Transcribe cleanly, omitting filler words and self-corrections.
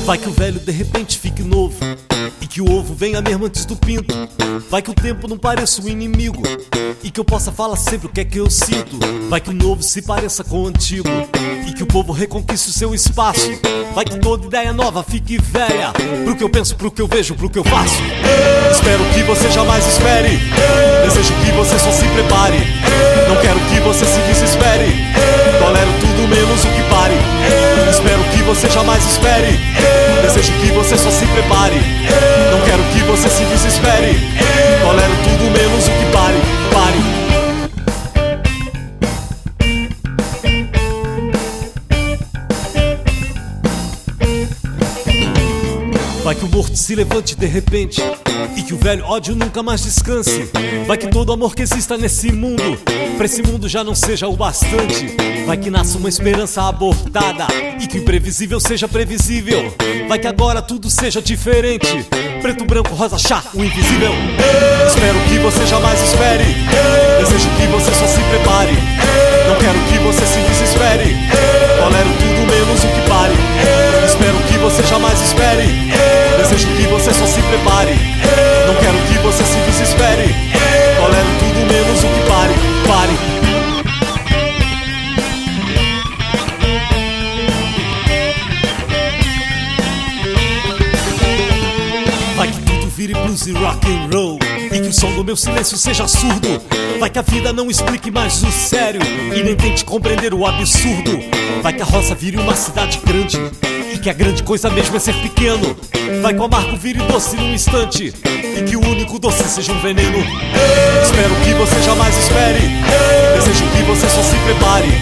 Vai que o velho de repente fique novo e que o ovo venha mesmo antes do pinto. Vai que o tempo não pareça um inimigo e que eu possa falar sempre o que é que eu sinto. Vai que o novo se pareça com o antigo e que o povo reconquiste o seu espaço. Vai que toda ideia nova fique velha pro que eu penso, pro que eu vejo, pro que eu faço. Espero que você jamais espere, desejo que você só se prepare. Não quero que você se desespere, tolero tudo menos o que pare. Espero que você jamais espere, desejo que você só se prepare. Não quero que você se desespere, tolero tudo menos o que pare. Vai que o morto se levante de repente e que o velho ódio nunca mais descanse. Vai que todo amor que exista nesse mundo, pra esse mundo já não seja o bastante. Vai que nasça uma esperança abortada e que o imprevisível seja previsível. Vai que agora tudo seja diferente, preto, branco, rosa, chá, o invisível. Espero que você jamais espere, desejo que você só se prepare. Não quero que você se desespere, tolero tudo menos o que pare. Espero que você jamais espere, desejo que você só se prepare. Não quero que você se desespere, tolero tudo menos o que pare. Vai que tudo vire blues e rock and roll e que o som do meu silêncio seja surdo. Vai que a vida não explique mais o sério e nem tente compreender o absurdo. Vai que a roça vire uma cidade grande e que a grande coisa mesmo é ser pequeno. Vai que o amargo vire doce num instante e que o único doce seja um veneno. Espero que você jamais espere, desejo que você só se prepare.